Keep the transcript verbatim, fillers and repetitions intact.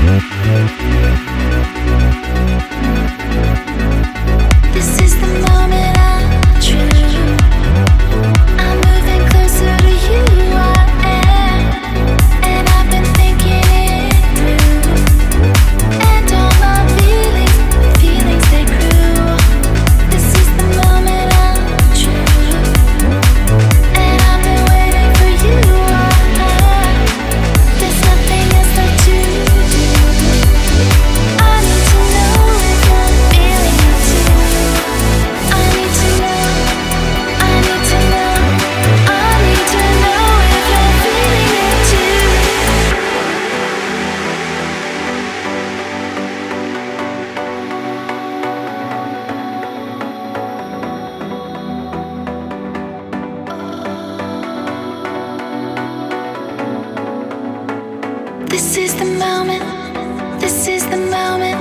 This is the moment I choose. I'm moving closer to you. I am, and I've been thinking it through. And all my feelings, feelings they grew. This is the moment I choose, and I've been waiting for you. I am. There's nothing else left to do. I need to know if you're feeling it too. I need to know, I need to know, I need to know if you're feeling it too. This is the moment, this is the moment.